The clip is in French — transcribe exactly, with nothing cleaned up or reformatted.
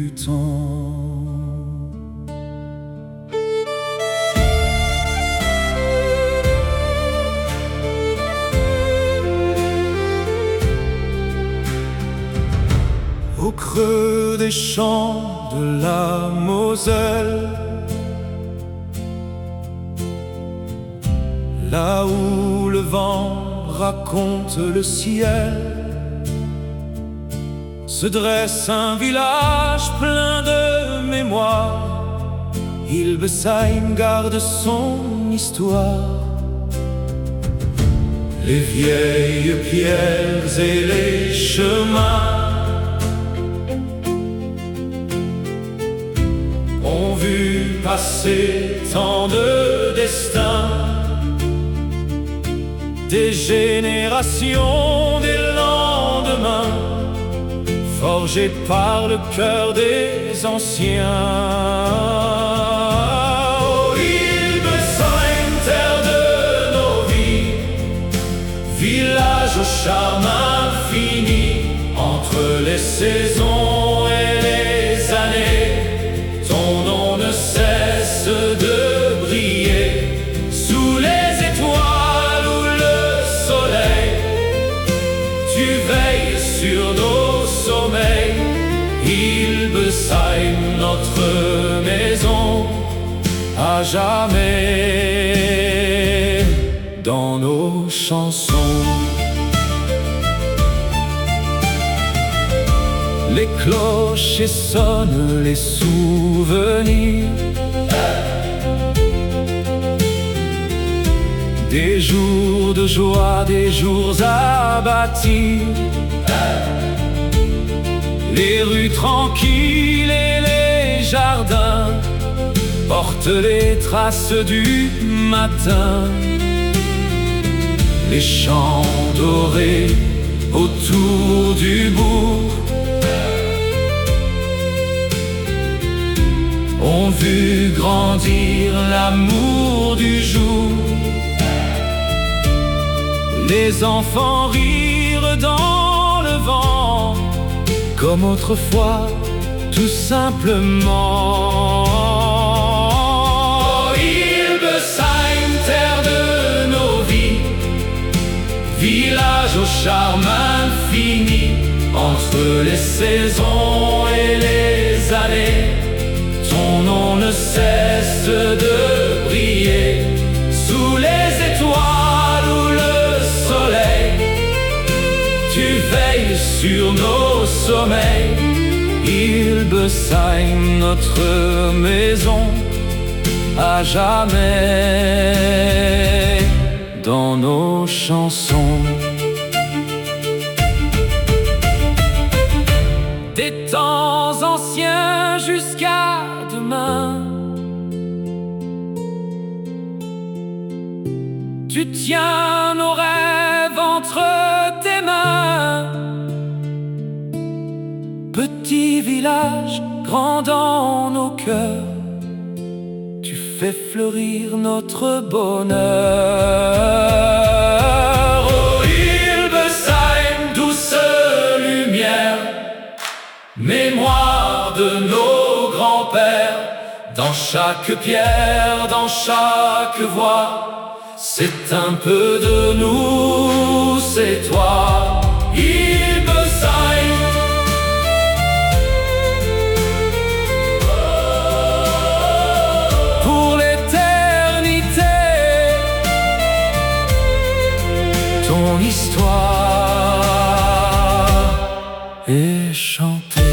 du temps. Au creux des champs de la Moselle, là où le vent raconte le ciel, se dresse un village plein de mémoire. Hilbesheim garde son histoire. Les vieilles pierres et les chemins ont vu passer tant de destins, des générations, des lendemains, forgés par le cœur des anciens. Oh, Hilbesheim, terre de nos vies, village au charme infini, entre les saisons et les années, ton nom ne cesse de briller sous les étoiles ou le soleil. Tu veilles sur nos sommeils, Hilbesheim, notre maison, à jamais dans nos chansons. Les cloches sonnent les souvenirs des jours de joie, des jours à bâtir. Les rues tranquilles et les jardins portent les traces du matin. Les champs dorés autour du bourg ont vu grandir l'amour du jour. Les enfants rire dans le vent, comme autrefois, tout simplement. Oh, Hilbesheim, terre de nos vies, village au charme infini, entre les saisons et les années, ton nom ne cesse de briller sous les étoiles ou le soleil. Tu veilles sur nos sommeils, Hilbesheim, notre maison, à jamais dans nos chansons. Des temps anciens jusqu'à demain, tu tiens nos rêves entre tes mains. Petit village, grand dans nos cœurs, tu fais fleurir notre bonheur. Oh, Hilbesheim, douce lumière, mémoire de nos grands-pères, dans chaque pierre, dans chaque voix, c'est un peu de nous, c'est toi, Hilbesheim. Pour l'éternité, ton histoire est chantée.